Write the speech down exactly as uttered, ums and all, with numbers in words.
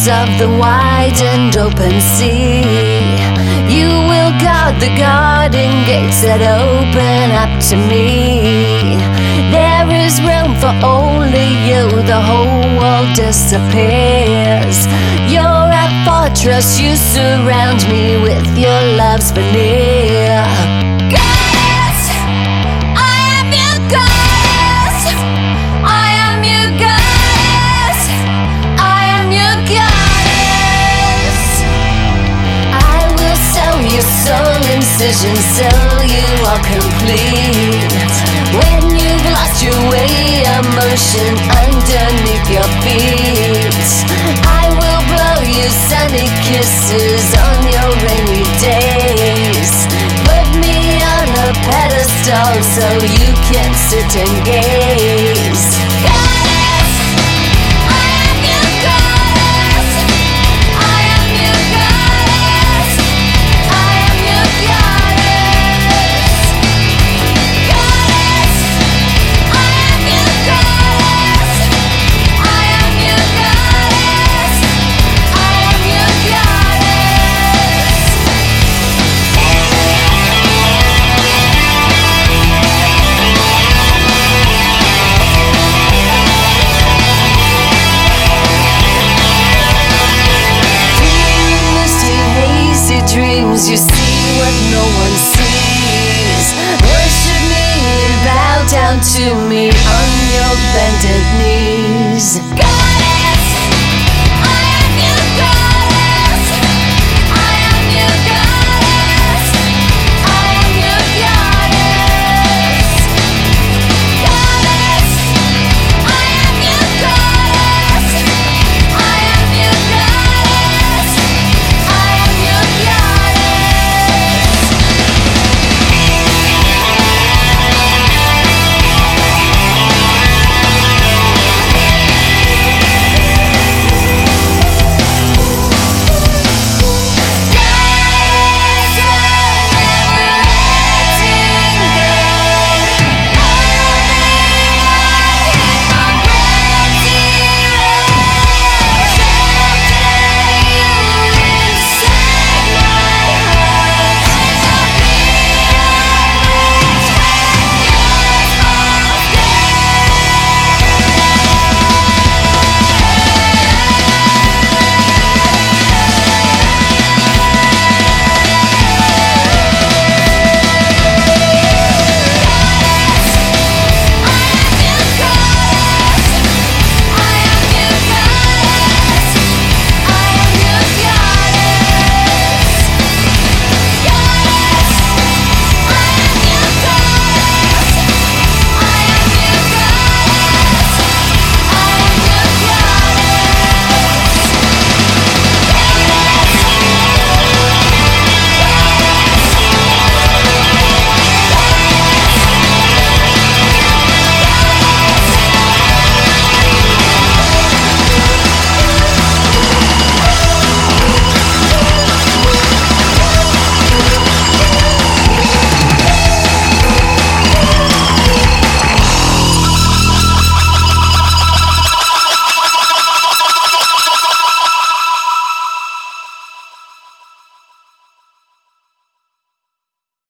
waters of the wide and open sea. You will guard the garden gates that open up to me. There is room for only you, the whole world disappears. You're a fortress, you surround me with your love's veneer. Goddess, I am your goddess. I am your goddess. I am your goddess. I will sew your soul incisions till you are complete. When you've lost your way, emotion underneath your feet, I will blow you sunny kisses on your rainy days. Put me on a pedestal so you can sit and gaze. Goddess, I am your goddess. I am your goddess. I am your goddess. Goddess, I am your goddess. I am your goddess. I am your goddess. Dream misty, hazy dreams, you see what no one sees. Worship me and bow down to me on your bended knee.